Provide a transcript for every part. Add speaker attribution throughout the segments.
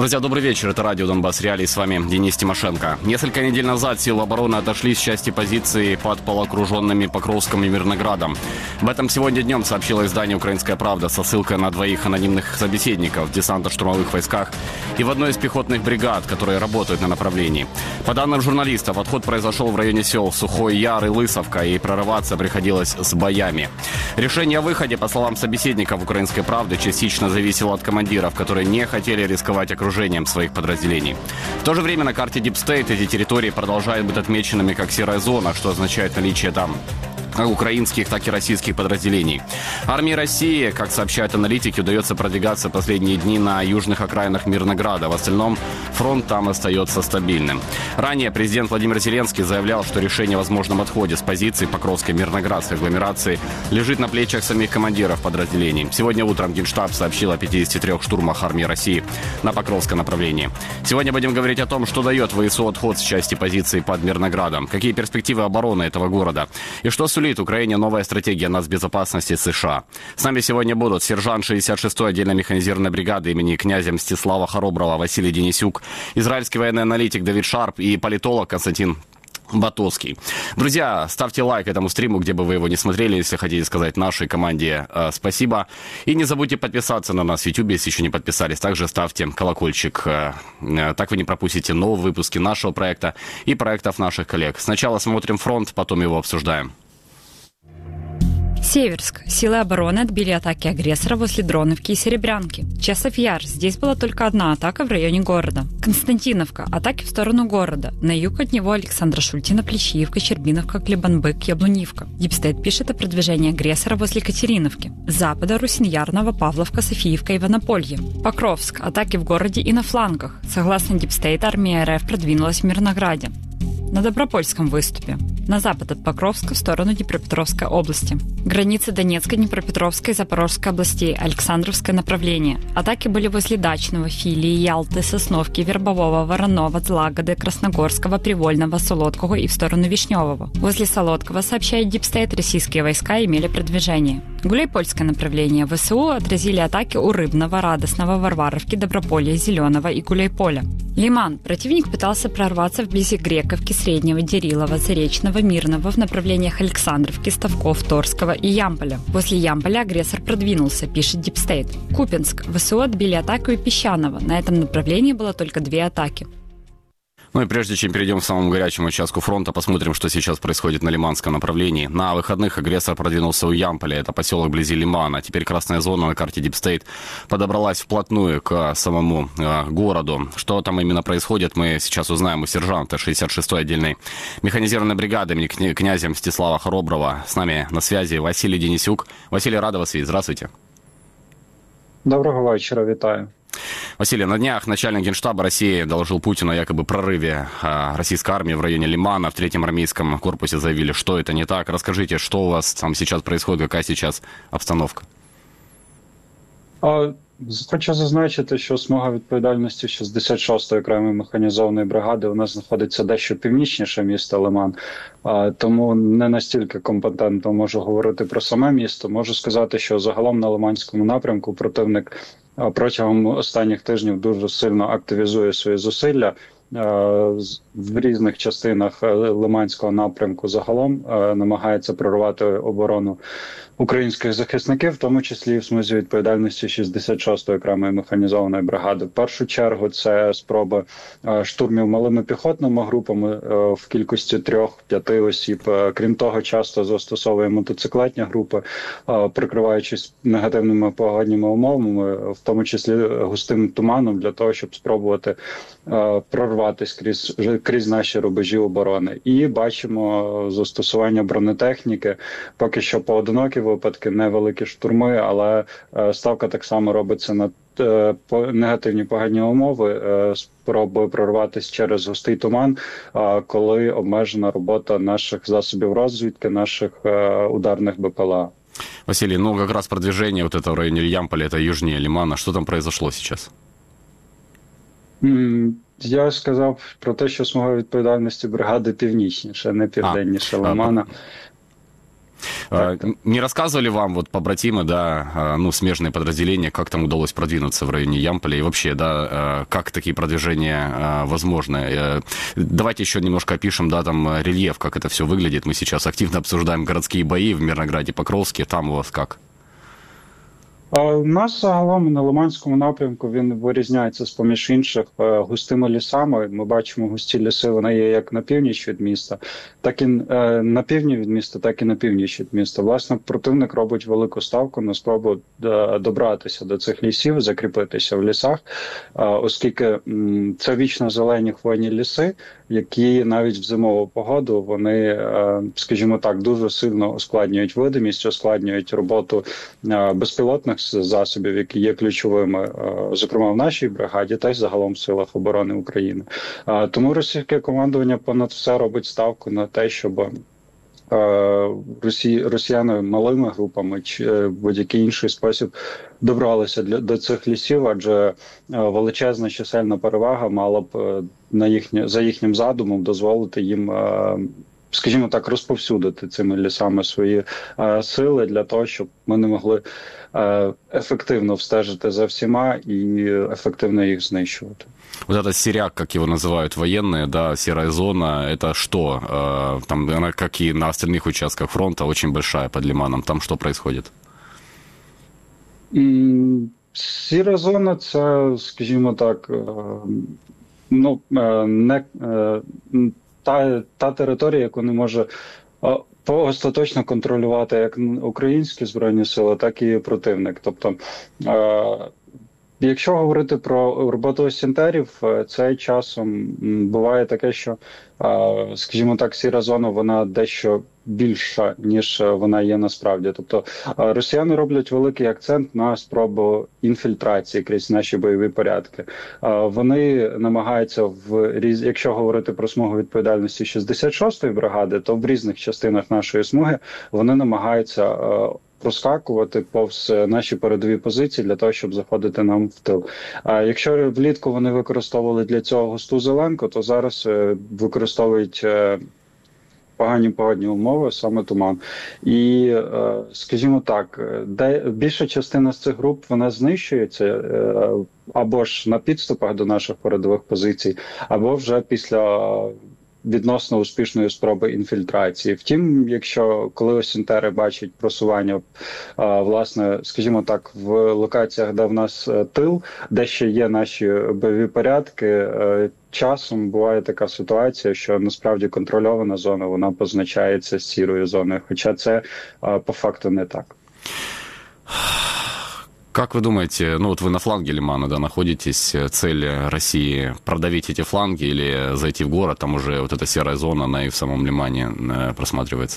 Speaker 1: Друзья, добрый вечер. Это радио «Донбасс Реалии». С вами Денис Тимошенко. Несколько недель назад силы обороны отошли с части позиций под полуокруженными Покровском и Мирноградом. Об этом сегодня днем сообщило издание «Украинская правда» со ссылкой на двоих анонимных собеседников в десантно-штурмовых войсках и в одной из пехотных бригад, которые работают на направлении. По данным журналистов, отход произошел в районе сел Сухой Яр и Лысовка, и прорываться приходилось с боями. Решение о выходе, по словам собеседников «Украинской правды», частично зависело от командиров, которые не хотели рисковать окружением своих подразделений. В то же время на карте Deep State эти территории продолжают быть отмеченными как серая зона, что означает наличие там как украинских, так и российских подразделений. Армии России, как сообщают аналитики, удается продвигаться последние дни на южных окраинах Мирнограда. В остальном фронт там остается стабильным. Ранее президент Владимир Зеленский заявлял, что решение о возможном отходе с позиций Покровской Мирноградской агломерации лежит на плечах самих командиров подразделений. Сегодня утром Генштаб сообщил о 53 штурмах армии России на Покровском направлении. Сегодня будем говорить о том, что дает ВСУ отход с части позиций под Мирноградом, какие перспективы обороны этого города и что сулит Украине новая стратегия нацбезопасности США. С нами сегодня будут сержант 66-й отдельно механизированной бригады имени князя Мстислава Хороброва Василий Денисюк, израильский военный аналитик Давид Шарп и политолог Константин Батовский. Друзья, ставьте лайк этому стриму, где бы вы его не смотрели, если хотите сказать нашей команде спасибо. И не забудьте подписаться на нас в YouTube, если еще не подписались. Также ставьте колокольчик. Так вы не пропустите новые выпуски нашего проекта и проектов наших коллег. Сначала смотрим фронт, потом его обсуждаем.
Speaker 2: Северск. Силы обороны отбили атаки агрессора возле Дроновки и Серебрянки. Часов Яр. Здесь была только одна атака в районе города. Константиновка. Атаки в сторону города. На юг от него Александра Шультина, Плещиевка, Щербиновка, Клебанбык, Яблунивка. Дипстейт пишет о продвижении агрессора возле Катериновки. С запада Русиньяр, Новопавловка, Софиевка, Иванополье. Покровск. Атаки в городе и на флангах. Согласно Дипстейт, армия РФ продвинулась в Мирнограде. На Добропольском выступе. На запад от Покровска в сторону Днепропетровской области. Границы Донецкой, Днепропетровской и Запорожской областей. Александровское направление. Атаки были возле Дачного, Филии, Ялты, Сосновки, Вербового, Воронова, Злагоды, Красногорского, Привольного, Солодкого и в сторону Вишневого. Возле Солодкого, сообщает Дипстейт, российские войска имели продвижение. Гуляйпольское направление. ВСУ отразили атаки у Рыбного, Радостного, Варваровки, Доброполья, Зеленого и Гуляйполя. Лиман. Противник пытался прорваться вблизи Грековки, Среднего, Дерилова, Заречного, Мирного в направлениях Александровки, Ставков, Торского и Ямполя. После Ямполя агрессор продвинулся, пишет Дипстейт. Купинск. ВСУ отбили атаку и Песчаного. На этом направлении было только 2 атаки.
Speaker 1: Ну и прежде чем перейдем к самому горячему участку фронта, посмотрим, что сейчас происходит на Лиманском направлении. На выходных агрессор продвинулся у Ямполя, это поселок вблизи Лимана. Теперь красная зона на карте Deep State подобралась вплотную к самому городу. Что там именно происходит, мы сейчас узнаем у сержанта 66-й отдельной механизированной бригады имени князя Мстислава Хороброва. С нами на связи Василий Денисюк. Василий, рада вас видеть. Здравствуйте.
Speaker 3: Доброго вечера, витаю.
Speaker 1: Василий, на днях начальник Генштаба России доложил Путину о якобы прорыве российской армии в районе Лимана. В 3-м армейском корпусе заявили, что это не так. Расскажите, что у вас там сейчас происходит, какая сейчас обстановка?
Speaker 3: Хочу зазначити, що смуга відповідальності 66-ї окремої механізованої бригади у нас знаходиться дещо північніше міста Лиман, тому не настільки компетентно можу говорити про саме місто. Можу сказати, що загалом на Лиманському напрямку противник протягом останніх тижнів дуже сильно активізує свої зусилля. В різних частинах Лиманського напрямку загалом намагається прорвати оборону українських захисників, в тому числі і в смузі відповідальності 66-ї окремої механізованої бригади. В першу чергу це спроби штурмів малими піхотними групами в кількості 3-5 осіб. Крім того, часто застосовує мотоциклетні групи, прикриваючись негативними погодніми умовами, в тому числі густим туманом, для того, щоб спробувати прорватися крізь наші рубежі оборони. І бачимо застосування бронетехніки, поки що поодинокі випадки, невеликі штурми, але ставка так само робиться на негативні погодні умови, спроби прорватися через густий туман, коли обмежена робота наших засобів розвідки, наших ударних БПЛА.
Speaker 1: Василий, ну как раз продвижение вот это в районе Ямполя, это южнее Лимана. Что там произошло сейчас?
Speaker 3: Я сказав про те, що смуга відповідальності бригади північніше, не південніше Лимана.
Speaker 1: Не рассказывали вам вот побратимы, да, ну, смежные подразделения, как там удалось продвинуться в районе Ямполя и вообще, да, как такие продвижения возможны? Давайте еще немножко опишем, да, там рельеф, как это все выглядит. Мы сейчас активно обсуждаем городские бои в Мирнограде, Покровске. Там у вас как?
Speaker 3: У нас загалом на Лиманському напрямку він вирізняється з-поміж інших густими лісами. Ми бачимо густі ліси, вони є як на північ від міста, так і на півдні від міста, так і на північ від міста. Власне, противник робить велику ставку на спробу добратися до цих лісів, закріпитися в лісах, оскільки це вічно зелені хвойні ліси, які навіть в зимову погоду вони, скажімо так, дуже сильно ускладнюють видимість, ускладнюють роботу безпілотних засобів, які є ключовими, зокрема в нашій бригаді, та й загалом в силах оборони України. Тому російське командування понад все робить ставку на те, щоб росіяни малими групами чи в будь-який інший спосіб добралися до цих лісів, адже величезна чисельна перевага мала б за їхнім задумом дозволити їм, скажімо так, розповсюдити цими лісами свої сили для того, щоб ми не могли ефективно встежити за всіма і ефективно їх знищувати.
Speaker 1: Вот этот сиряк, как его называют военные, да, серая зона, это что? Там она, как и на остальных участках фронта, очень большая под Лиманом. Там что происходит?
Speaker 3: Сіра зона – це, скажімо так, ну, не та територія, яку не може остаточно контролювати як українські збройні сили, так і противник. Тобто, якщо говорити про роботу осінтерів, це часом буває таке, що, скажімо так, сіра зона, вона дещо більша, ніж вона є насправді. Тобто росіяни роблять великий акцент на спробу інфільтрації крізь наші бойові порядки. Вони намагаються, якщо говорити про смугу відповідальності 66-ї бригади, то в різних частинах нашої смуги вони намагаються проскакувати повз наші передові позиції для того, щоб заходити нам в тил. А якщо влітку вони використовували для цього густу зеленку, то зараз використовують погані погодні умови, саме туман. І, скажімо так, більша частина з цих груп, вона знищується або ж на підступах до наших передових позицій, або вже після відносно успішної спроби інфільтрації. Втім, коли осінтери бачать просування, власне, скажімо так, в локаціях, де в нас тил, де ще є наші бойові порядки, часом буває така ситуація, що насправді контрольована зона, вона позначається сірою зоною, хоча це по факту не так.
Speaker 1: Как вы думаете, ну вот вы на фланге Лимана, да, находитесь, цель России продавить эти фланги или зайти в город, там уже вот эта серая зона, она и в самом Лимане просматривается?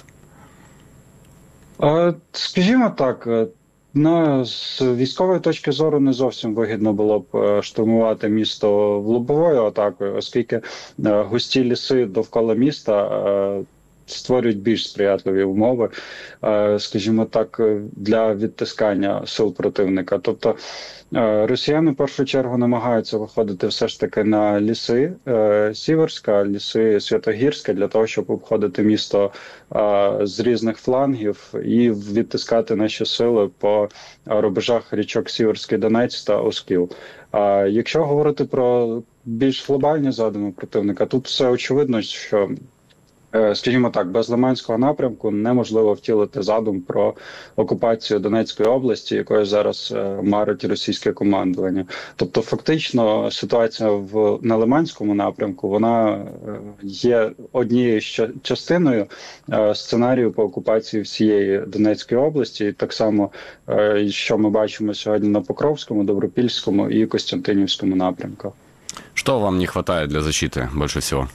Speaker 3: Скажімо так, з військової точки зору не зовсім вигідно було б штурмувати місто в лобовою атакою, оскільки густі ліси довкола міста створюють більш сприятливі умови, скажімо так, для відтискання сил противника. Тобто росіяни в першу чергу намагаються виходити все ж таки на ліси Сіверська, ліси Святогірська, для того, щоб обходити місто з різних флангів і відтискати наші сили по рубежах річок Сіверський Донець та Оскіл. Якщо говорити про більш глобальні задуми противника, тут все очевидно, що, скажімо так, без Лиманського напрямку неможливо втілити задум про окупацію Донецької області, якою зараз марить російське командування. Тобто, фактично, ситуація на Лиманському напрямку, вона є однією частиною сценарію по окупації всієї Донецької області. І так само, що ми бачимо сьогодні на Покровському, Добропільському і Костянтинівському напрямках.
Speaker 1: Що вам не вистачає для захисту більше всього?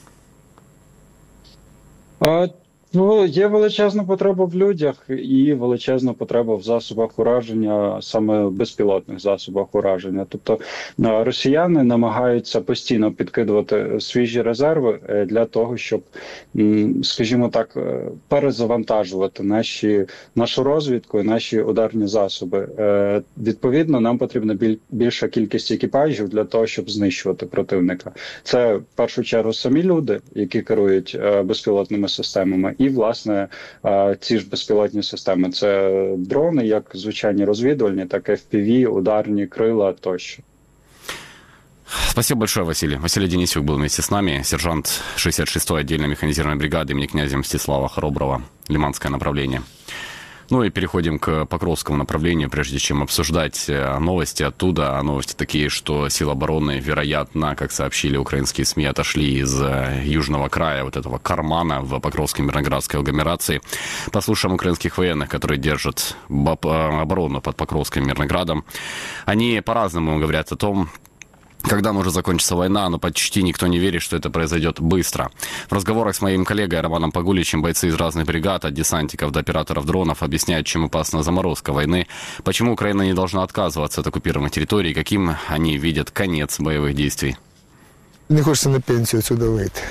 Speaker 3: Є величезна потреба в людях і величезна потреба в засобах ураження, саме безпілотних засобах ураження. Тобто росіяни намагаються постійно підкидувати свіжі резерви для того, щоб, скажімо так, перезавантажувати нашу розвідку і наші ударні засоби. Відповідно, нам потрібна більша кількість екіпажів для того, щоб знищувати противника. Це, в першу чергу, самі люди, які керують безпілотними системами, і, власне, ці ж безпілотні системи. Це дрони, як звичайні розвідувальні, так і FPV, ударні крила тощо.
Speaker 1: Спасибо большое, Василий. Василий Денисюк был вместе с нами, сержант 66-й отдельной механизированной бригады имени князя Мстислава Хороброва, Лиманское направление. Ну и переходим к Покровскому направлению, прежде чем обсуждать новости оттуда. Новости такие, что силы обороны, вероятно, как сообщили украинские СМИ, отошли из южного края, вот этого кармана в Покровской Мирноградской агломерации. Послушаем украинских военных, которые держат оборону под Покровским Мирноградом. Они по-разному говорят о том, когда может закончиться война, но почти никто не верит, что это произойдет быстро. В разговорах с моим коллегой Романом Погуличем бойцы из разных бригад, от десантиков до операторов дронов, объясняют, чем опасна заморозка войны, почему Украина не должна отказываться от оккупированных территорий, каким они видят конец боевых действий.
Speaker 4: Не хочеться на пенсію отсюда вийти.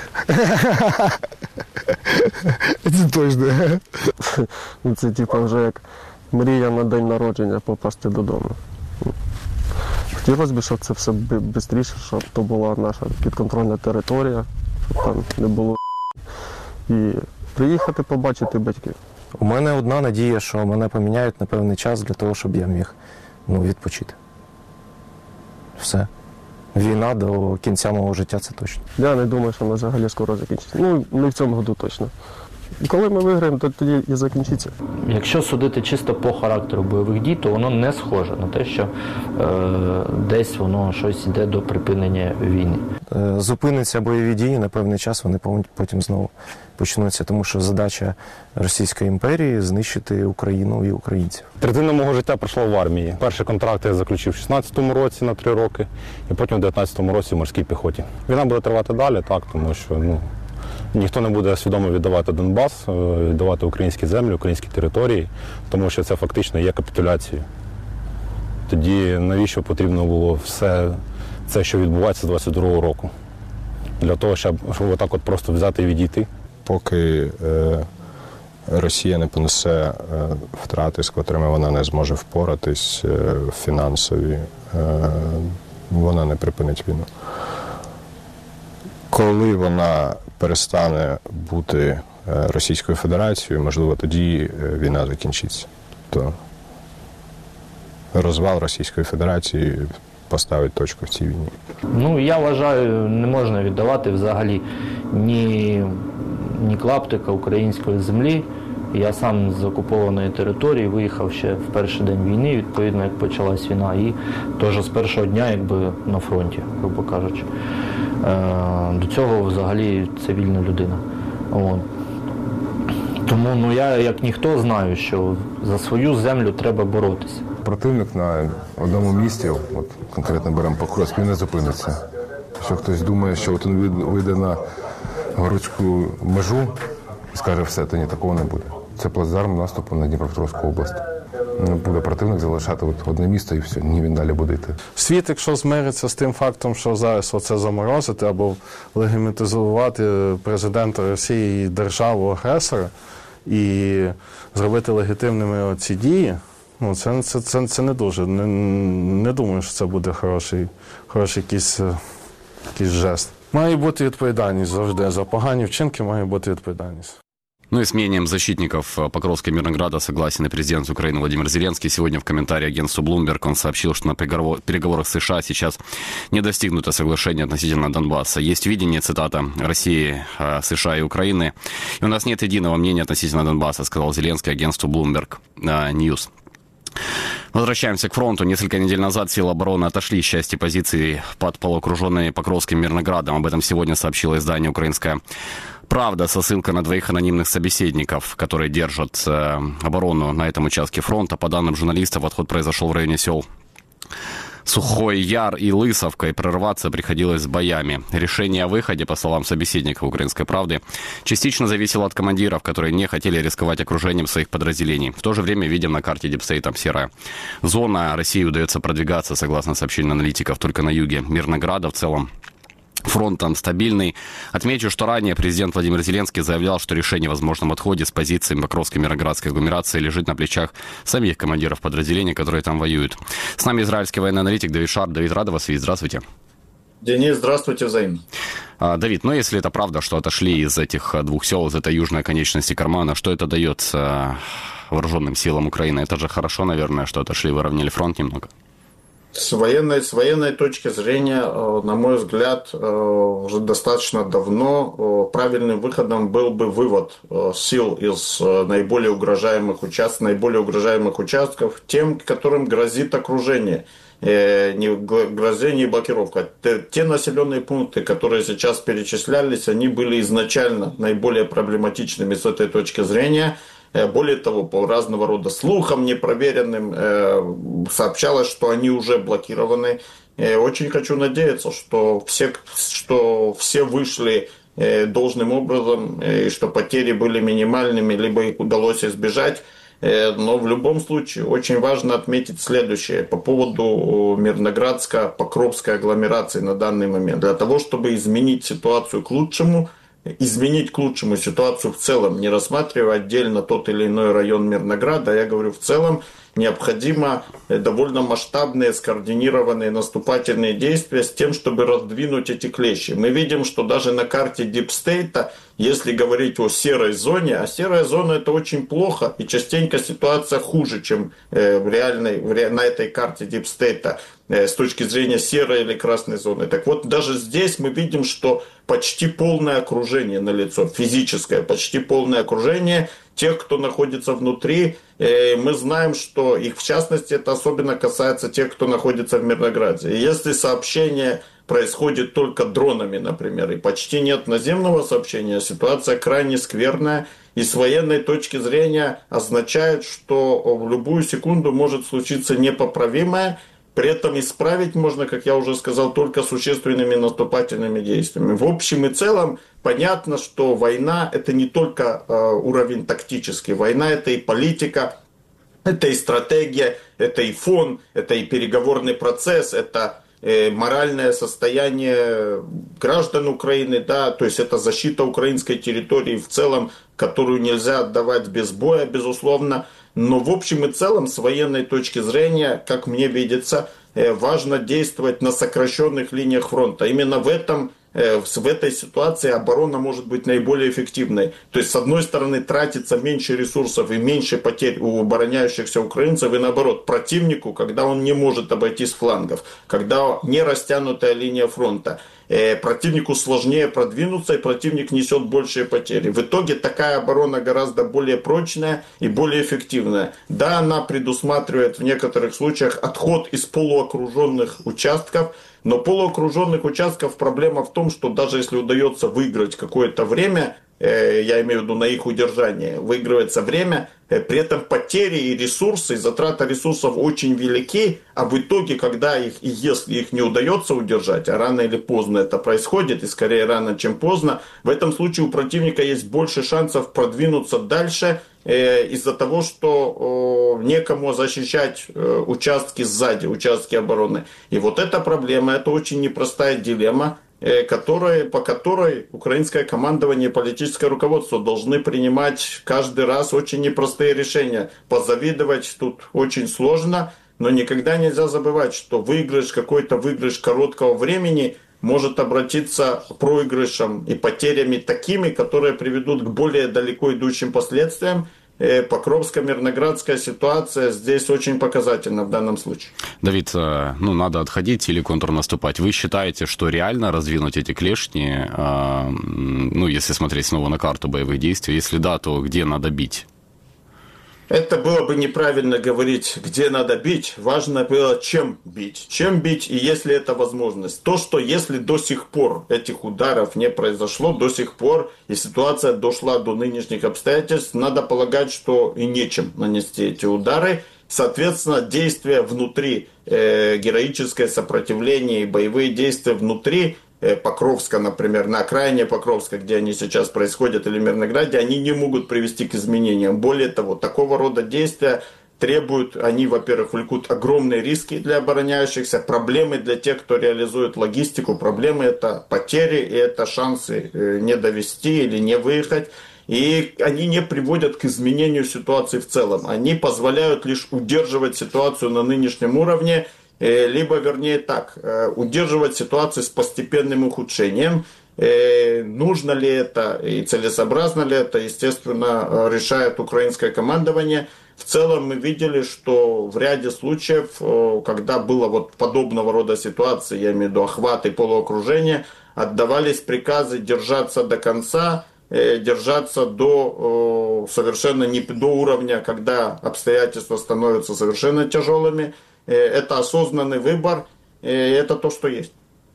Speaker 4: Це точно.
Speaker 5: Це типу вже як мрія на день народження попасти додому. Хотілося б, щоб це все швидше, щоб то була наша підконтрольна територія, щоб там не було і приїхати побачити батьків.
Speaker 6: У мене одна надія, що мене поміняють на певний час для того, щоб я міг відпочити. Все. Війна до кінця мого життя – це точно.
Speaker 5: Я не думаю, що вона взагалі скоро закінчиться. Ну, не в цьому году точно. Коли ми виграємо, то тоді і закінчиться.
Speaker 7: Якщо судити чисто по характеру бойових дій, то воно не схоже на те, що десь воно щось йде до припинення війни.
Speaker 6: Зупиниться бойові дії, на певний час вони потім знову почнуться, тому що задача Російської імперії – знищити Україну і українців.
Speaker 8: Третина мого життя пройшла в армії. Перший контракт я заключив в 16-му році на 3 роки, і потім в 19-му році в морській піхоті. Війна буде тривати далі, так, тому що ніхто не буде свідомо віддавати Донбас, віддавати українські землі, українські території, тому що це фактично є капітуляцією. Тоді навіщо потрібно було все це, що відбувається з 22-го року? Для того, щоб отак от просто взяти і відійти?
Speaker 4: Поки Росія не понесе втрати, з котрими вона не зможе впоратись, фінансові, вона не припинить війну. Коли вона перестане бути Російською Федерацією, можливо, тоді війна закінчиться. То розвал Російської Федерації поставить точку в цій війні.
Speaker 7: Я вважаю, не можна віддавати взагалі ні клаптика української землі. Я сам з окупованої території виїхав ще в перший день війни, відповідно, як почалась війна, і теж з першого дня на фронті, грубо кажучи. До цього взагалі цивільна людина. Тому я, як ніхто, знаю, що за свою землю треба боротися.
Speaker 9: Противник на одному місці, от конкретно беремо Покровськ, він не зупиниться. Якщо хтось думає, що от він вийде на городську межу і скаже все, то ні, такого не буде. Це плацдарм наступу на Дніпропетровську область. Не буде противник залишати одне місто і все, ні, він далі буде йти.
Speaker 10: Світ, якщо змириться з тим фактом, що зараз оце заморозити або легітимізувати президента Росії і державу-агресора і зробити легітимними ці дії, це не дуже. Не думаю, що це буде хороший якийсь жест. Має бути відповідальність завжди. За погані вчинки має бути відповідальність.
Speaker 1: И с мнением защитников Покровска Мирнограда согласен и президент Украины Владимир Зеленский. Сегодня в комментарии агентству Bloomberg он сообщил, что на переговорах с США сейчас не достигнуто соглашения относительно Донбасса. Есть видение, цитата, России, США и Украины. И у нас нет единого мнения относительно Донбасса, сказал Зеленский агентству Bloomberg News. Возвращаемся к фронту. Несколько недель назад силы обороны отошли с части позиций под полуокруженной Покровским Мирноградом. Об этом сегодня сообщило издание «Украинская правда» со ссылкой на 2 анонимных собеседников, которые держат оборону на этом участке фронта. По данным журналистов, отход произошел в районе сел Сухой Яр и Лысовка, и прорваться приходилось с боями. Решение о выходе, по словам собеседников «Украинской правды», частично зависело от командиров, которые не хотели рисковать окружением своих подразделений. В то же время видим на карте Дипстейта серая зона. России удается продвигаться, согласно сообщению аналитиков, только на юге Мирнограда. В целом фронт там стабильный. Отмечу, что ранее президент Владимир Зеленский заявлял, что решение о возможном отходе с позиции Покровской Мирноградской агломерации лежит на плечах самих командиров подразделений, которые там воюют. С нами израильский военный аналитик Давид Шарп. Давид, рад вас видеть. Здравствуйте.
Speaker 11: Денис, здравствуйте, взаимно.
Speaker 1: Давид, ну если это правда, что отошли из этих двух сел, из этой южной оконечности Кармана, что это дает вооруженным силам Украины? Это же хорошо, наверное, что отошли, выровняли фронт немного.
Speaker 11: С военной точки зрения, на мой взгляд, уже достаточно давно правильным выходом был бы вывод сил из наиболее угрожаемых участков тем, которым грозит окружение. Не блокировка. Те населенные пункты, которые сейчас перечислялись, они были изначально наиболее проблематичными с этой точки зрения. Более того, по разного рода слухам непроверенным сообщалось, что они уже блокированы. Очень хочу надеяться, что все вышли должным образом, и что потери были минимальными, либо их удалось избежать. Но в любом случае очень важно отметить следующее по поводу Мирноградско-Покровской агломерации на данный момент. Для того, чтобы изменить ситуацию к лучшему, ситуацию в целом, не рассматривая отдельно тот или иной район Мирнограда, я говорю в целом, необходимо довольно масштабные, скоординированные наступательные действия с тем, чтобы раздвинуть эти клещи. Мы видим, что даже на карте дипстейта, если говорить о серой зоне, а серая зона это очень плохо, и частенько ситуация хуже, чем на этой карте дипстейта с точки зрения серой или красной зоны. Так вот, даже здесь мы видим, что почти полное окружение налицо, физическое, почти полное окружение тех, кто находится внутри. Мы знаем, что их, в частности, это особенно касается тех, кто находится в Мирнограде. И если сообщение происходит только дронами, например, и почти нет наземного сообщения, ситуация крайне скверная и с военной точки зрения означает, что в любую секунду может случиться непоправимое. При этом исправить можно, как я уже сказал, только существенными наступательными действиями. В общем и целом понятно, что война – это не только уровень тактический. Война – это и политика, это и стратегия, это и фон, это и переговорный процесс, это моральное состояние граждан Украины, да, то есть это защита украинской территории в целом, которую нельзя отдавать без боя, безусловно. Но в общем и целом, с военной точки зрения, как мне видится, важно действовать на сокращенных линиях фронта. Именно в этой ситуации оборона может быть наиболее эффективной. То есть, с одной стороны, тратится меньше ресурсов и меньше потерь у обороняющихся украинцев, и наоборот, противнику, когда он не может обойти с флангов, когда не растянутая линия фронта, противнику сложнее продвинуться, и противник несет большие потери. В итоге такая оборона гораздо более прочная и более эффективная. Да, она предусматривает в некоторых случаях отход из полуокруженных участков, но полуокруженных участков проблема в том, что даже если удается выиграть какое-то время, я имею в виду на их удержание, выигрывается время, при этом потери и ресурсы, и затрата ресурсов очень велики, а в итоге, когда если их не удается удержать, а рано или поздно это происходит, и скорее рано, чем поздно, в этом случае у противника есть больше шансов продвинуться дальше, из-за того, что некому защищать участки сзади, участки обороны. И вот эта проблема, это очень непростая дилемма, по которой украинское командование и политическое руководство должны принимать каждый раз очень непростые решения. Позавидовать тут очень сложно, но никогда нельзя забывать, что какой-то выигрыш короткого времени может обратиться проигрышем и потерями такими, которые приведут к более далеко идущим последствиям. Покровско-Мирноградская ситуация здесь очень показательна в данном случае.
Speaker 1: Давид, надо отходить или контрнаступать. Вы считаете, что реально раздвинуть эти клешни, если смотреть снова на карту боевых действий? Если да, то где надо бить?
Speaker 11: Это было бы неправильно говорить, где надо бить. Важно было, чем бить. Чем бить, и если это возможность. То, что если до сих пор этих ударов не произошло, до сих пор, и ситуация дошла до нынешних обстоятельств, надо полагать, что и нечем нанести эти удары. Соответственно, действия внутри, героическое сопротивление и боевые действия внутри Покровска, например, на окраине Покровска, где они сейчас происходят, или Мирнограде, они не могут привести к изменениям. Более того, такого рода действия они, во-первых, влекут огромные риски для обороняющихся, проблемы для тех, кто реализует логистику, проблемы это потери, и это шансы не довести или не выехать. И они не приводят к изменению ситуации в целом. Они позволяют лишь удерживать ситуацию на нынешнем уровне либо, вернее так, удерживать ситуацию с постепенным ухудшением. Нужно ли это и целесообразно ли это, естественно, решает украинское командование. В целом мы видели, что в ряде случаев, когда было вот подобного рода ситуации, я имею в виду охват и полуокружение, отдавались приказы держаться до конца, держаться до совершенно не до уровня, когда обстоятельства становятся совершенно тяжелыми. Это осознанный выбор, и это то, что есть.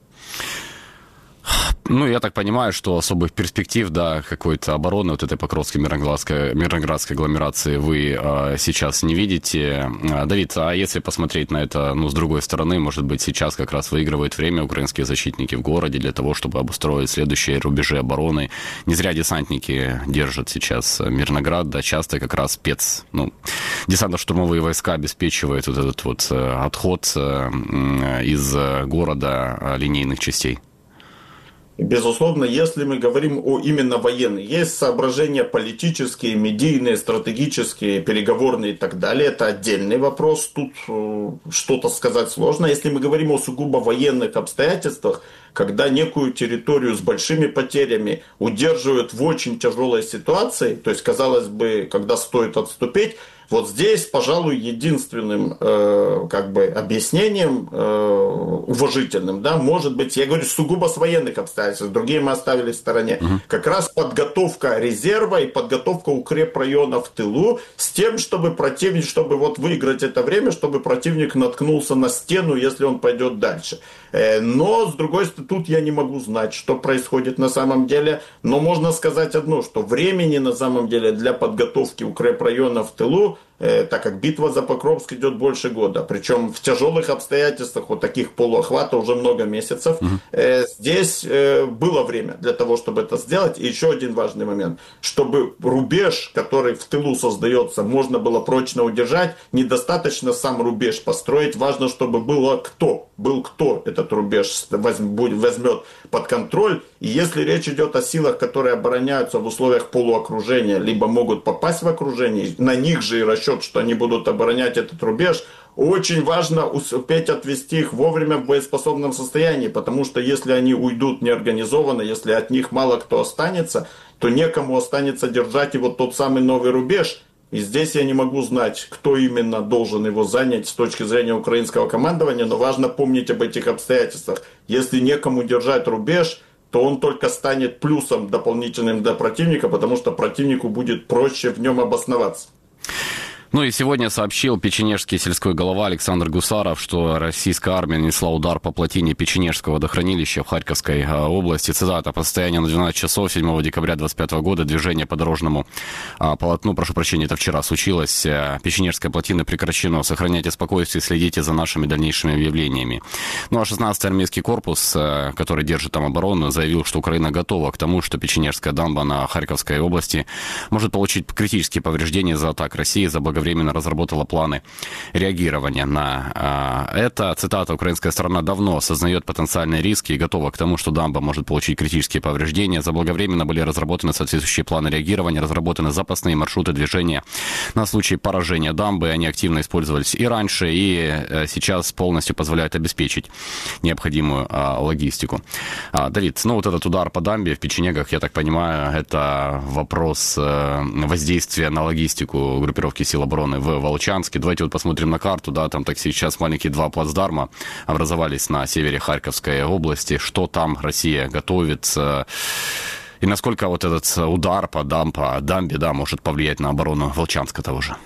Speaker 1: Ну, я так понимаю, что особых перспектив, да, какой-то обороны вот этой Покровской Мирноградской агломерации вы сейчас не видите. Давид, а если посмотреть на это, ну, с другой стороны, может быть, сейчас как раз выигрывает время украинские защитники в городе для того, чтобы обустроить следующие рубежи обороны. Не зря десантники держат сейчас Мирноград, да, часто как раз десантно-штурмовые войска обеспечивают вот этот вот отход из города линейных частей.
Speaker 11: Безусловно, если мы говорим о именно военных, есть соображения политические, медийные, стратегические, переговорные и так далее. Это отдельный вопрос, тут что-то сказать сложно. Если мы говорим о сугубо военных обстоятельствах, когда некую территорию с большими потерями удерживают в очень тяжелой ситуации, то есть, казалось бы, когда стоит отступить, вот здесь, пожалуй, единственным объяснением уважительным, да, может быть, я говорю сугубо с военных обстоятельств, другие мы оставили в стороне, как раз подготовка резерва и подготовка укрепрайона в тылу с тем, чтобы противник, чтобы вот выиграть это время, чтобы противник наткнулся на стену, если он пойдет дальше. Но, с другой стороны, тут я не могу знать, что происходит на самом деле, но можно сказать одно, что времени на самом деле для подготовки укрепрайона в тылу, так как битва за Покровск идет больше года, причем в тяжелых обстоятельствах, вот таких полуохвата уже много месяцев, здесь было время для того, чтобы это сделать. И еще один важный момент, чтобы рубеж, который в тылу создается, можно было прочно удержать, недостаточно сам рубеж построить, важно, чтобы был кто этот рубеж возьмет под контроль. И если речь идет о силах, которые обороняются в условиях полуокружения, либо могут попасть в окружение, на них же и расчет, что они будут оборонять этот рубеж, очень важно успеть отвести их вовремя в боеспособном состоянии, потому что если они уйдут неорганизованно, если от них мало кто останется, то некому останется держать и вот тот самый новый рубеж. И здесь я не могу знать, кто именно должен его занять с точки зрения украинского командования, но важно помнить об этих обстоятельствах. Если некому держать рубеж, то он только станет плюсом дополнительным для противника, потому что противнику будет проще в нем обосноваться.
Speaker 1: Ну и сегодня сообщил печенежский сельской голова Александр Гусаров, что российская армия нанесла удар по плотине Печенежского водохранилища в Харьковской области. Цитата: «По состоянию на 12 часов 7 декабря 2025 года движение по дорожному полотну, прошу прощения, это вчера случилось, Печенежская плотина прекращено. Сохраняйте спокойствие, следите за нашими дальнейшими объявлениями». Ну а 16-й армейский корпус, который держит там оборону, заявил, что Украина готова к тому, что Печенежская дамба на Харьковской области может получить критические повреждения из-за атак России, заблаговременно разработала планы реагирования на это. Цитата: «Украинская сторона давно осознает потенциальные риски и готова к тому, что дамба может получить критические повреждения. Заблаговременно были разработаны соответствующие планы реагирования, разработаны запасные маршруты движения на случай поражения дамбы. Они активно использовались и раньше, и сейчас полностью позволяют обеспечить необходимую логистику». Давид, ну вот этот удар по дамбе в Печенегах, я так понимаю, это вопрос воздействия на логистику группировки сил обороны в Волчанске. Давайте вот посмотрим на карту, да, там так сейчас маленькие два плацдарма образовались на севере Харьковской области. Что там Россия готовит? И насколько вот этот удар по дамбе, да, может повлиять на оборону Волчанска того же?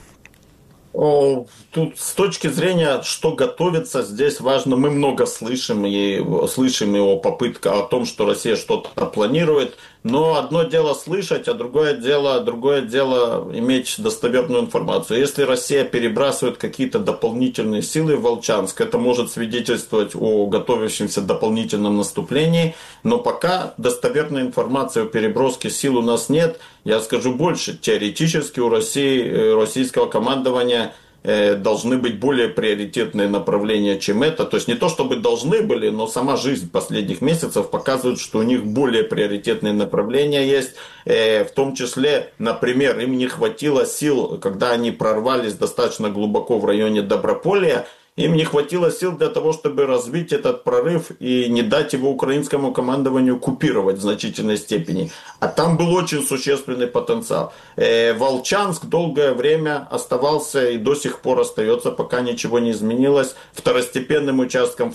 Speaker 11: Тут с точки зрения, что готовится, здесь важно, мы много слышим и о попытках, о том, что Россия что-то планирует, но одно дело слышать, а другое дело иметь достоверную информацию. Если Россия перебрасывает какие-то дополнительные силы в Волчанск, это может свидетельствовать о готовящемся дополнительном наступлении, но пока достоверной информации о переброске сил у нас нет. Я скажу больше, теоретически у России, российского командования должны быть более приоритетные направления, чем это. То есть не то, чтобы должны были, но сама жизнь последних месяцев показывает, что у них более приоритетные направления есть. В том числе, например, им не хватило сил, когда они прорвались достаточно глубоко в районе Доброполья, им не хватило сил для того, чтобы развить этот прорыв и не дать его украинскому командованию купировать в значительной степени. А там был очень существенный потенциал. Волчанск долгое время оставался и до сих пор остается, пока ничего не изменилось, второстепенным участком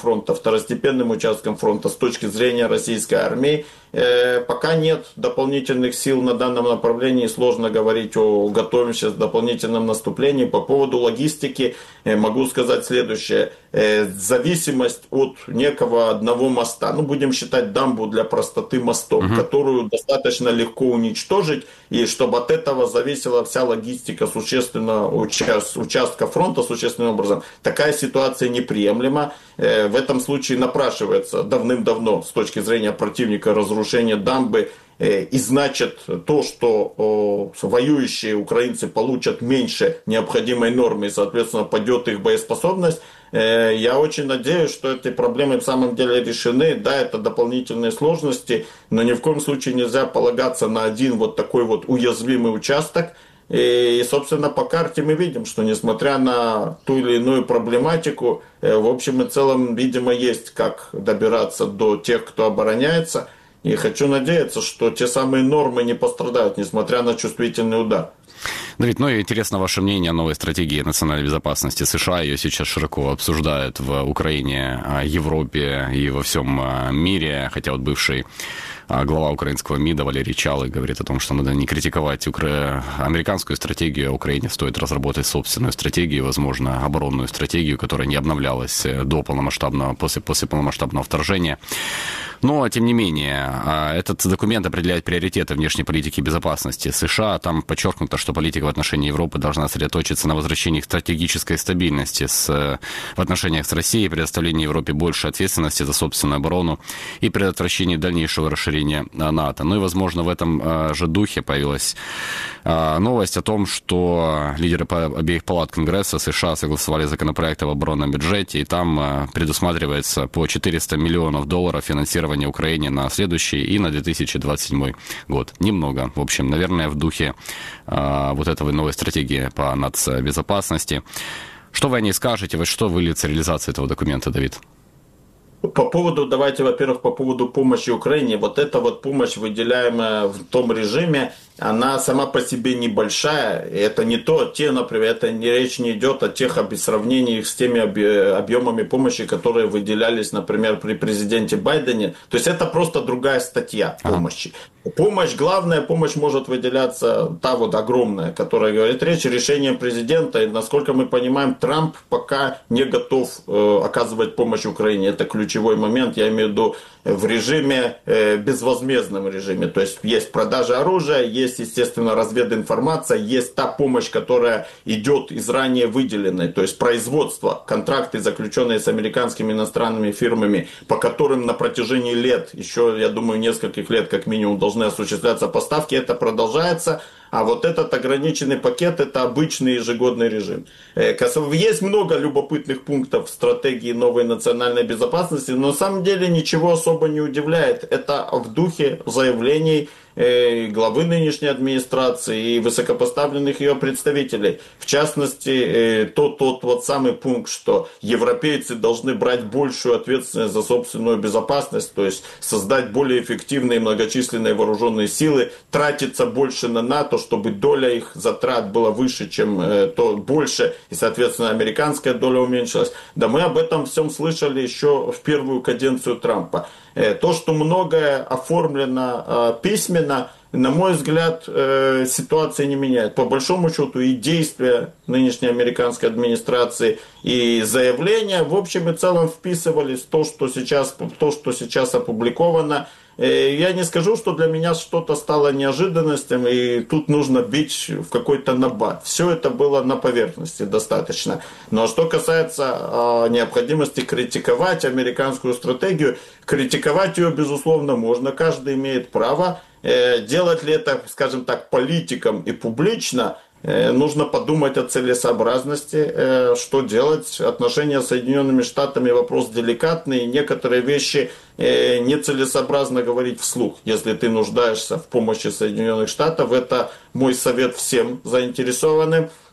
Speaker 11: фронта с точки зрения российской армии. Пока нет дополнительных сил на данном направлении, сложно говорить о готовящемся дополнительном наступлении. По поводу логистики могу сказать следующее. Зависимость от некого одного моста, будем считать дамбу для простоты мостом, которую достаточно легко уничтожить, и чтобы от этого зависела вся логистика существенного участка фронта существенным образом. Такая ситуация неприемлема. В этом случае напрашивается давным-давно с точки зрения противника разрушение дамбы, и значит то, что воюющие украинцы получат меньше необходимой нормы и, соответственно, падет их боеспособность. Я очень надеюсь, что эти проблемы в самом деле решены. Да, это дополнительные сложности, но ни в коем случае нельзя полагаться на один вот такой вот уязвимый участок. И, собственно, по карте мы видим, что несмотря на ту или иную проблематику, в общем и целом, видимо, есть как добираться до тех, кто обороняется. И хочу надеяться, что те самые нормы не пострадают, несмотря на чувствительный удар.
Speaker 1: Давид, интересно ваше мнение о новой стратегии национальной безопасности США. Ее сейчас широко обсуждают в Украине, Европе и во всем мире. Хотя вот бывший глава украинского МИДа Валерий Чалый говорит о том, что надо не критиковать американскую стратегию, а Украине стоит разработать собственную стратегию, возможно, оборонную стратегию, которая не обновлялась до полномасштабного, после полномасштабного вторжения. Но, тем не менее, этот документ определяет приоритеты внешней политики и безопасности США. Там подчеркнуто, что политика в отношении Европы должна сосредоточиться на возвращении стратегической стабильности в отношениях с Россией, предоставлении Европе больше ответственности за собственную оборону и предотвращении дальнейшего расширения НАТО. И, возможно, в этом же духе появилась новость о том, что лидеры обеих палат Конгресса США согласовали законопроект об оборонном бюджете, и там предусматривается по $400 миллионов финансирования Украине на следующий и на 2027 год. Немного, в общем, наверное, в духе вот этой новой стратегии по нацбезопасности. Что вы о ней скажете? Что выльется реализация этого документа, Давид?
Speaker 11: Давайте, во-первых, по поводу помощи Украине. Вот эта вот помощь, выделяемая в том режиме, она сама по себе небольшая. Это не например, речь не идет о тех сравнении с теми объемами помощи, которые выделялись, например, при президенте Байдене. То есть это просто другая статья помощи. Главная помощь может выделяться, та вот огромная, которая говорит речь, решением президента. И, насколько мы понимаем, Трамп пока не готов оказывать помощь Украине. Это ключевой момент, я имею в виду в режиме, безвозмездном режиме. То есть есть продажа оружия, есть, естественно, развединформация, есть та помощь, которая идет из ранее выделенной, то есть производство, контракты, заключенные с американскими иностранными фирмами, по которым на протяжении лет, еще, я думаю, нескольких лет как минимум должны осуществляться поставки, это продолжается. А вот этот ограниченный пакет – это обычный ежегодный режим. Есть много любопытных пунктов в стратегии новой национальной безопасности, но на самом деле ничего особо не удивляет. Это в духе заявлений главы нынешней администрации и высокопоставленных ее представителей. В частности, тот вот самый пункт, что европейцы должны брать большую ответственность за собственную безопасность, то есть создать более эффективные многочисленные вооруженные силы, тратиться больше на НАТО, чтобы доля их затрат была выше, чем больше, и, соответственно, американская доля уменьшилась. Да мы об этом всем слышали еще в первую каденцию Трампа. То, что многое оформлено письменно, на мой взгляд, ситуация не меняет. По большому счету и действия нынешней американской администрации, и заявления в общем и целом вписывались в то, что сейчас опубликовано. Я не скажу, что для меня что-то стало неожиданностью, и тут нужно бить в какой-то набат. Все это было на поверхности достаточно. Но что касается необходимости критиковать американскую стратегию, критиковать ее, безусловно, можно. Каждый имеет право. Делать ли это, скажем так, политикам и публично, нужно подумать о целесообразности, что делать. Отношения с Соединенными Штатами вопрос деликатный, некоторые вещи нецелесообразно говорить вслух, если ты нуждаешься в помощи Соединенных Штатов. Это мой совет всем заинтересованным.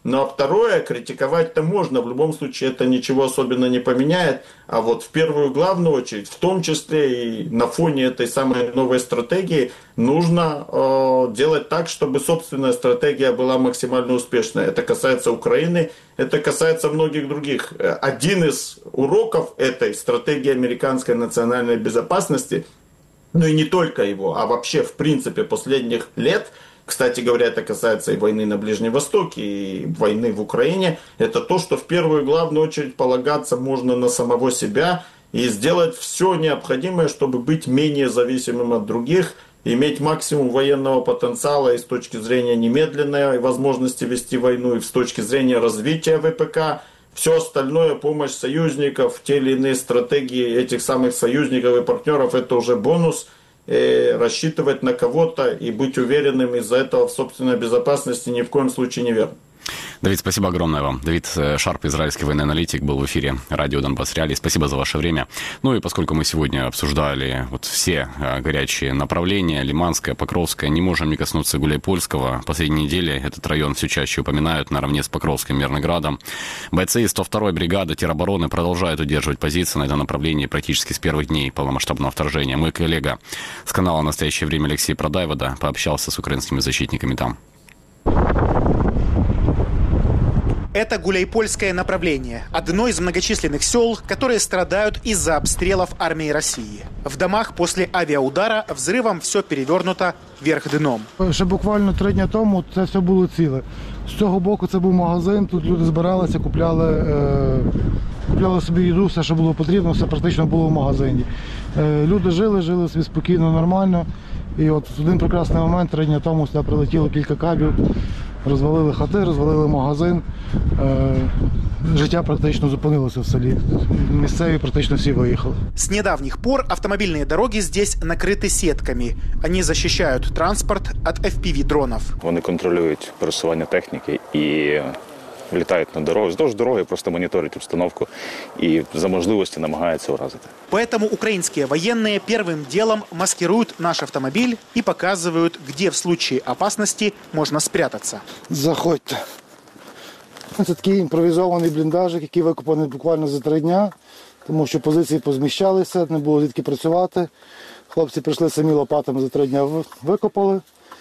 Speaker 11: Ну а второе, критиковать-то можно, в любом случае это ничего особенно не поменяет, а вот в первую главную очередь, в том числе и на фоне этой самой новой стратегии, нужно делать так, чтобы собственная стратегия была максимально успешной. Это касается Украины, это касается многих других. Один из уроков этой стратегии американской национальной безопасности, ну и не только его, а вообще в принципе последних лет, кстати говоря, это касается и войны на Ближнем Востоке, и войны в Украине, это то, что в первую главную очередь полагаться можно на самого себя и сделать все необходимое, чтобы быть менее зависимым от других, иметь максимум военного потенциала и с точки зрения немедленной возможности вести войну, и с точки зрения развития ВПК. Все остальное, помощь союзников, те или иные стратегии этих самых союзников и партнеров, это уже бонус. Рассчитывать на кого-то и быть уверенным из-за этого в собственной безопасности ни в коем случае не верно.
Speaker 1: Давид, спасибо огромное вам. Давид Шарп, израильский военный аналитик, был в эфире радио «Донбасс Реалии». Спасибо за ваше время. Ну и поскольку мы сегодня обсуждали вот все горячие направления, Лиманское, Покровское, не можем не коснуться Гуляйпольского. Последние недели этот район все чаще упоминают наравне с Покровским, Мирноградом. Бойцы из 102-й бригады теробороны продолжают удерживать позиции на этом направлении практически с первых дней полномасштабного вторжения. Мой коллега с канала «Настоящее время» Алексей Продаевода пообщался с украинскими защитниками там.
Speaker 12: Это Гуляйпольское направление, одно из многочисленных сел, которые страдают из-за обстрелов армии России. В домах после авіаудара взривом все перевернуто вверх дном.
Speaker 13: Ще буквально 3 дні тому це все було ціле. З цього боку це був магазин, тут люди збиралися, купляли собі їду, все, що було потрібно, все практично було в магазині. Люди жили собі спокійно, нормально. І от в один прекрасний момент 3 дні тому сюди прилетіло кілька кабів, розвалили хати, розвалили магазин. Життя практично зупинилося в селі. Місцеві практично всі виїхали.
Speaker 12: С недавних пор автомобильные дороги здесь накрыты сетками. Они защищают транспорт от FPV-дронов.
Speaker 14: Вони контролюють пересування техніки і літають на дорогу. Вздовж дороги просто моніторять обстановку и за можливости намагаються уразити.
Speaker 12: Поэтому украинские военные первым делом маскируют наш автомобиль и показывают, где в случае опасности можно спрятаться.
Speaker 13: Заходьте. Це такий імпровізований бліндажик, який викопаний буквально за 3 дні, тому що позиції позміщалися, не було звідки працювати. Хлопці прийшли самі лопатами за 3 дні викопали,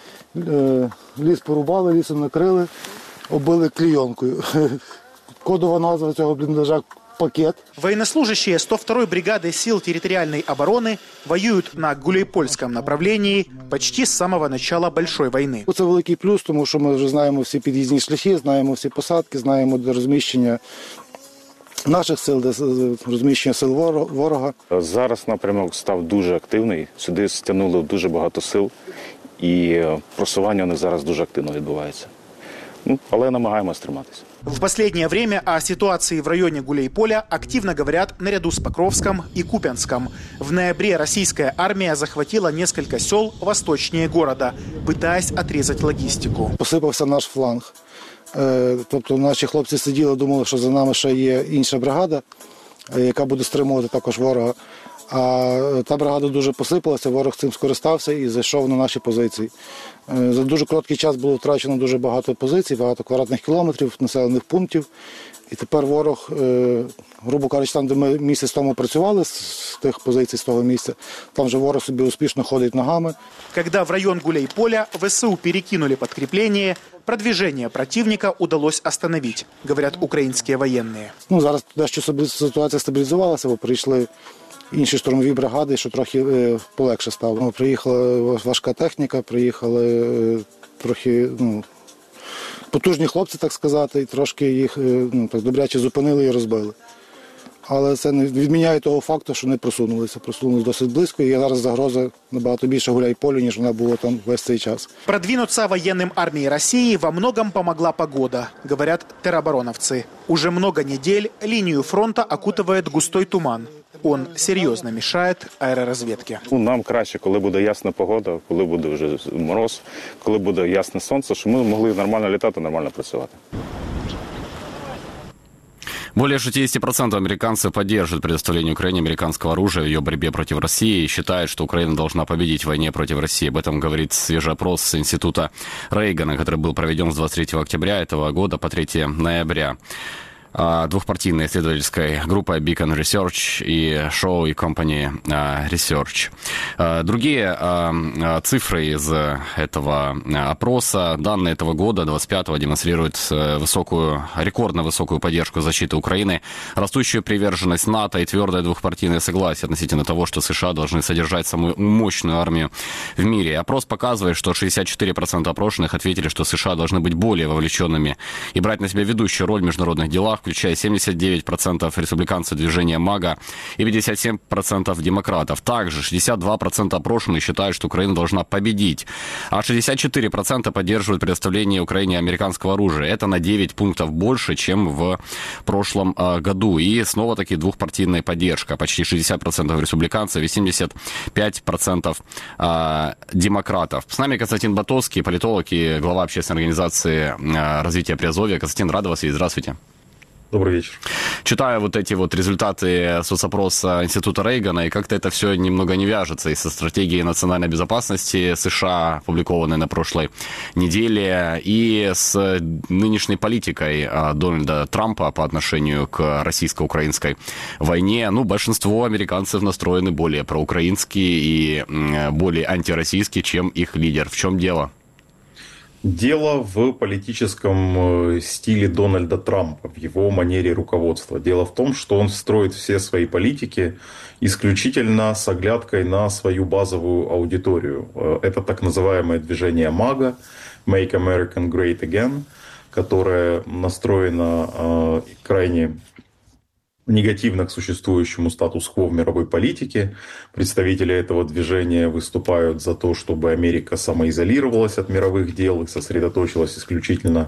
Speaker 13: ліс порубали, лісом накрили, оббили клейонкою. Кодова назва цього бліндажа – «Пакет».
Speaker 12: Военнослужащие 102-й бригады сил территориальной обороны воюют на Гуляйпольском направлении почти с самого начала Большой войны.
Speaker 13: Це великий плюс, тому що ми вже знаємо всі під'їзні шляхи, знаємо всі посадки, знаємо, де розміщення наших сил, де розміщення сил ворога.
Speaker 14: Зараз напрямок став дуже активний, сюди стягнули дуже багато сил і просування у них зараз дуже активно відбувається. Але намагаємось триматися.
Speaker 12: В последнее время о ситуации в районе Гуляйполя активно говорят наряду с Покровском и Купянском. В ноябре российская армия захватила несколько сел восточнее города, пытаясь отрезать логистику.
Speaker 13: Посипався наш фланг. Тобто наші хлопці сиділи, думали, що за нами ще є інша бригада, яка буде стримувати також ворога. А та бригада дуже посипалася, ворог цим скористався і зайшов на наші позиції. За дуже короткий час було втрачено дуже багато позицій, багато квадратних кілометрів, населених пунктів. І тепер ворог, грубо кажучи, там, де ми місяць тому працювали, з тих позицій, з того місця, там вже ворог собі успішно ходить ногами.
Speaker 12: Когда в район Гуляйполя ВСУ перекинули подкрепление, продвижение противника удалось остановить, говорят украинские военные.
Speaker 13: Зараз дещо ситуація стабілізувалася, бо прийшли інші штурмові бригади, що трохи полегше стало. Приїхала важка техніка, приїхали трохи потужні хлопці, так сказати, і трошки їх так добряче зупинили і розбили. Але це не відміняє того факту, що не просунулися. Просунулися досить близько, і зараз загроза набагато більше Гуляйполю, ніж вона була там весь цей час.
Speaker 12: Продвинуться военным армии России во многом помогла погода, говорят теробороновцы. Уже много недель линию фронта окутывает густой туман. Он серьезно мешает аэророзведке.
Speaker 14: Нам краще, коли буде ясна погода, коли буде вже мороз, коли буде ясне сонце, щоб ми могли нормально літати, нормально працювати.
Speaker 1: Более 60% американцев поддерживают предоставление Украине американского оружия в ее борьбе против России и считают, что Украина должна победить в войне против России. Об этом говорит свежий опрос Института Рейгана, который был проведен с 23 октября этого года по 3 ноября. Двухпартийной исследовательской группой Beacon Research и Shaw и Company Research. Другие цифры из этого опроса, данные этого года, 25-го, демонстрируют рекордно высокую поддержку защиты Украины, растущую приверженность НАТО и твердое двухпартийное согласие относительно того, что США должны содержать самую мощную армию в мире. Опрос показывает, что 64% опрошенных ответили, что США должны быть более вовлеченными и брать на себя ведущую роль в международных делах, включая 79% республиканцев движения МАГА и 57% демократов. Также 62% опрошенных считают, что Украина должна победить, а 64% поддерживают предоставление Украине американского оружия. Это на 9 пунктов больше, чем в прошлом году. И снова-таки двухпартийная поддержка. Почти 60% республиканцев и 75% демократов. С нами Константин Ботовский, политолог и глава общественной организации развития Приазовья. Константин, рад вас видеть. Здравствуйте.
Speaker 15: Добрый вечер.
Speaker 1: Читаю вот эти вот результаты соцопроса Института Рейгана, и как-то это все немного не вяжется и со стратегией национальной безопасности США, опубликованной на прошлой неделе, и с нынешней политикой Дональда Трампа по отношению к российско-украинской войне. Большинство американцев настроены более проукраински и более антироссийски, чем их лидер. В чем дело?
Speaker 15: Дело в политическом стиле Дональда Трампа, в его манере руководства. Дело в том, что он строит все свои политики исключительно с оглядкой на свою базовую аудиторию. Это так называемое движение МАГА, Make America Great Again, которое настроено крайне негативно к существующему статус-кво в мировой политике. Представители этого движения выступают за то, чтобы Америка самоизолировалась от мировых дел и сосредоточилась исключительно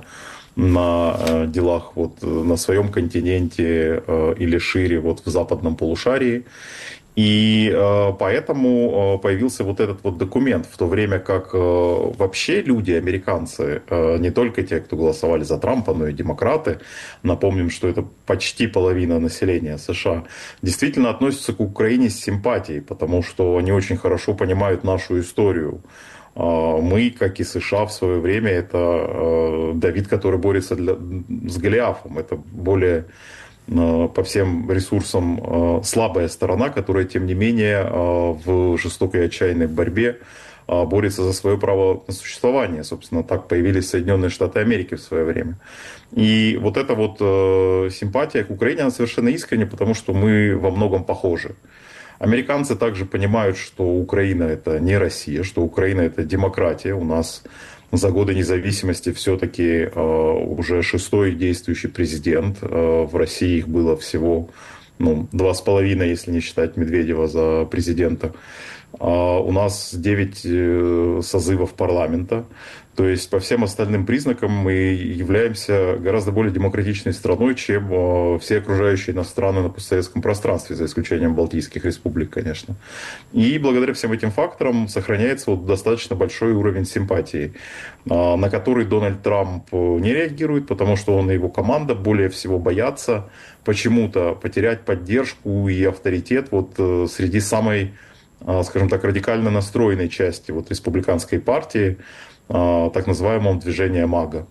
Speaker 15: на делах на своем континенте или шире в западном полушарии. И поэтому появился этот документ, в то время как вообще люди, американцы, не только те, кто голосовали за Трампа, но и демократы, напомним, что это почти половина населения США, действительно относятся к Украине с симпатией, потому что они очень хорошо понимают нашу историю. Мы, как и США в свое время, это Давид, который борется с Голиафом, это более по всем ресурсам слабая сторона, которая, тем не менее, в жестокой и отчаянной борьбе борется за свое право на существование. Собственно, так появились Соединенные Штаты Америки в свое время. И эта симпатия к Украине, она совершенно искренняя, потому что мы во многом похожи. Американцы также понимают, что Украина – это не Россия, что Украина – это демократия. У нас за годы независимости все-таки уже 6-й действующий президент. В России их было всего 2,5, если не считать Медведева за президента. У нас 9 созывов парламента. То есть по всем остальным признакам мы являемся гораздо более демократичной страной, чем все окружающие нас страны на постсоветском пространстве, за исключением Балтийских республик, конечно. И благодаря всем этим факторам сохраняется достаточно большой уровень симпатии, на который Дональд Трамп не реагирует, потому что он и его команда более всего боятся почему-то потерять поддержку и авторитет среди самой, скажем так, радикально настроенной части республиканской партии, так называемом движении МАГА.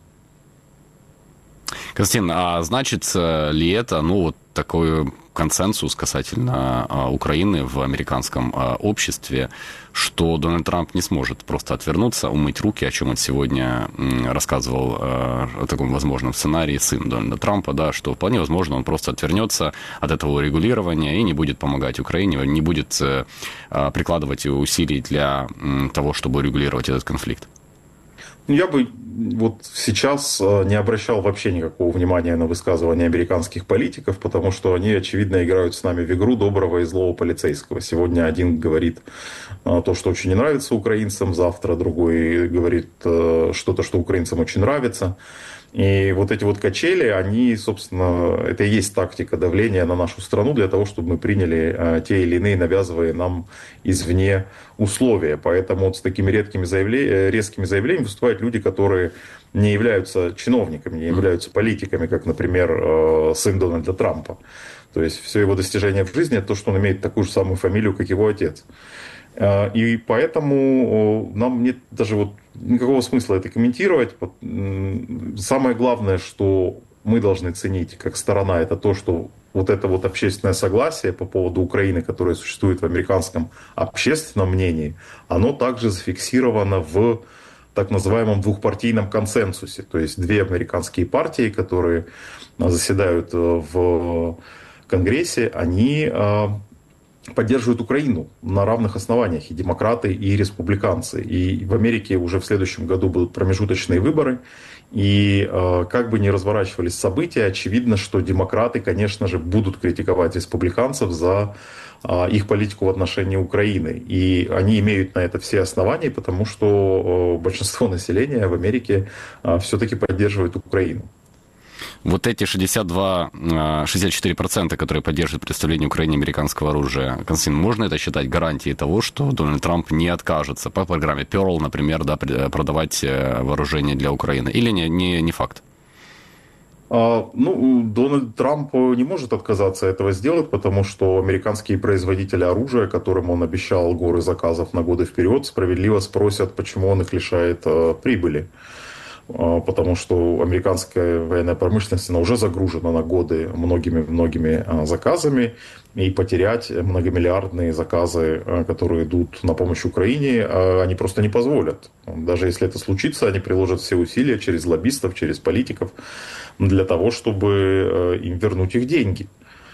Speaker 1: Константин, а значит ли это, такой консенсус касательно Украины в американском обществе, что Дональд Трамп не сможет просто отвернуться, умыть руки, о чем он сегодня рассказывал о таком возможном сценарии сын Дональда Трампа, да, что вполне возможно он просто отвернется от этого регулирования и не будет помогать Украине, не будет прикладывать усилий для того, чтобы регулировать этот конфликт?
Speaker 15: Я бы сейчас не обращал вообще никакого внимания на высказывания американских политиков, потому что они, очевидно, играют с нами в игру доброго и злого полицейского. Сегодня один говорит то, что очень не нравится украинцам, завтра другой говорит что-то, что украинцам очень нравится. И вот эти вот качели, они, собственно, это и есть тактика давления на нашу страну для того, чтобы мы приняли те или иные навязываемые нам извне условия. Поэтому вот с такими резкими заявлениями выступают люди, которые не являются чиновниками, не являются политиками, как, например, сын Дональда Трампа. То есть все его достижения в жизни – это то, что он имеет такую же самую фамилию, как его отец. И поэтому нам нет даже вот никакого смысла это комментировать. Самое главное, что мы должны ценить как сторона, это то, что вот это вот общественное согласие по поводу Украины, которое существует в американском общественном мнении, оно также зафиксировано в так называемом двухпартийном консенсусе. То есть две американские партии, которые заседают в Конгрессе, они поддерживают Украину на равных основаниях, и демократы, и республиканцы. И в Америке уже в следующем году будут промежуточные выборы. И как бы ни разворачивались события, очевидно, что демократы, конечно же, будут критиковать республиканцев за их политику в отношении Украины. И они имеют на это все основания, потому что большинство населения в Америке все-таки поддерживает Украину.
Speaker 1: Вот эти 64%, которые поддерживают представление Украине американского оружия, Константин, можно это считать гарантией того, что Дональд Трамп не откажется по программе Pearl, например, да, продавать вооружение для Украины? Или не факт?
Speaker 15: Дональд Трамп не может отказаться этого сделать, потому что американские производители оружия, которым он обещал горы заказов на годы вперед, справедливо спросят, почему он их лишает прибыли. Потому что американская военная промышленность, она уже загружена на годы многими заказами, и потерять многомиллиардные заказы, которые идут на помощь Украине, они просто не позволят. Даже если это случится, они приложат все усилия через лоббистов, через политиков для того, чтобы им вернуть их деньги.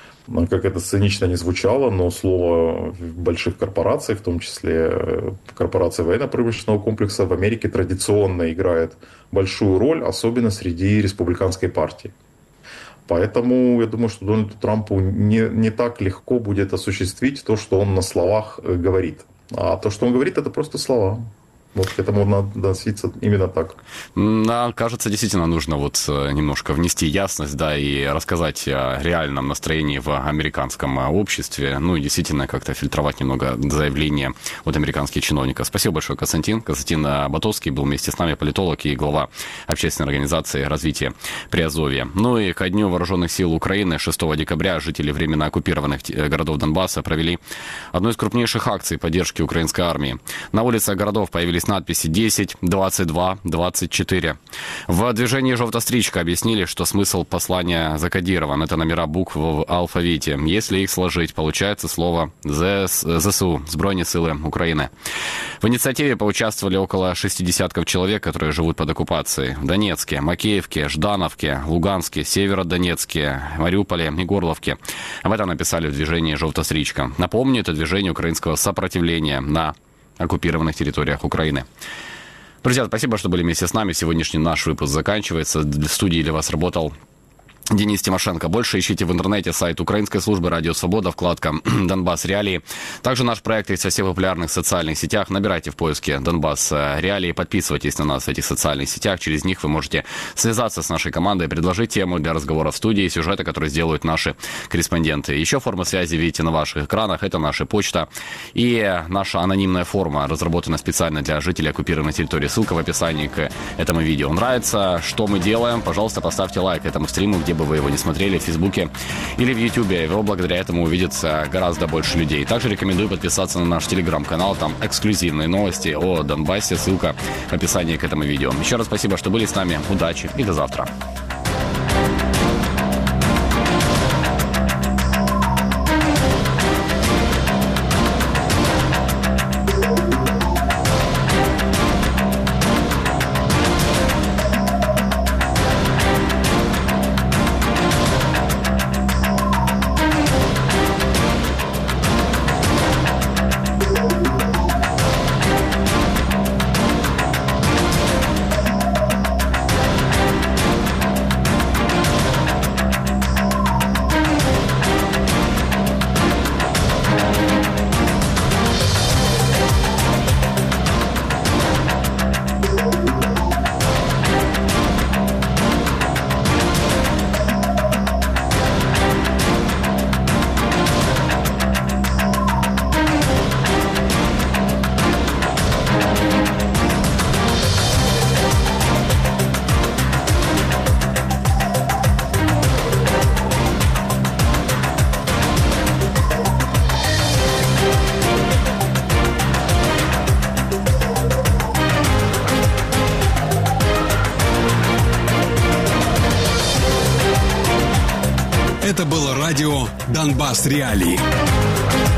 Speaker 15: Как это цинично не звучало, но слово в больших корпорациях, в том числе корпорация военно-промышленного комплекса, в Америке традиционно играет большую роль, особенно среди республиканской партии. Поэтому я думаю, что Дональду Трампу не так легко будет осуществить то, что он на словах говорит. А то, что он говорит, это просто слова. Вот к этому надо относиться именно так.
Speaker 1: Кажется, действительно нужно вот немножко внести ясность, да, и рассказать о реальном настроении в американском обществе, ну и действительно как-то фильтровать немного заявления от американских чиновников. Спасибо большое, Константин. Константин Ботовский был вместе с нами, политолог и глава общественной организации развития Приазовья. Ну и ко Дню Вооруженных сил Украины 6 декабря жители временно оккупированных городов Донбасса провели одну из крупнейших акций поддержки украинской армии. На улицах городов появились надписи 10, 22, 24. В движении «Желтая стричка» объяснили, что смысл послания закодирован. Это номера букв в алфавите. Если их сложить, получается слово ЗСУ, Збройні сили Украины. В инициативе поучаствовали около 60 человек, которые живут под оккупацией. В Донецке, Макеевке, Ждановке, Луганске, Северодонецке, Мариуполе и Горловке. Об этом написали в движении «Желтая стричка». Напомню, это движение украинского сопротивления на оккупированных территориях Украины. Друзья, спасибо, что были вместе с нами. Сегодняшний наш выпуск заканчивается. В студии для вас работал Денис Тимошенко. Больше ищите в интернете сайт Украинской службы «Радио Свобода», вкладка «Донбасс Реалии». Также наш проект есть во всех популярных социальных сетях. Набирайте в поиске «Донбасс Реалии», подписывайтесь на нас в этих социальных сетях. Через них вы можете связаться с нашей командой, предложить тему для разговора в студии, сюжеты, которые сделают наши корреспонденты. Еще форма связи видите на ваших экранах. Это наша почта и наша анонимная форма, разработана специально для жителей оккупированной территории. Ссылка в описании к этому видео. Нравится, что мы делаем? Пожалуйста, поставьте лайк этому стриму, где бы вы его не смотрели, в Фейсбуке или в Ютубе. Его благодаря этому увидится гораздо больше людей. Также рекомендую подписаться на наш телеграм-канал. Там эксклюзивные новости о Донбассе. Ссылка в описании к этому видео. Еще раз спасибо, что были с нами. Удачи и до завтра.
Speaker 16: Это было радио «Донбасс Реалии».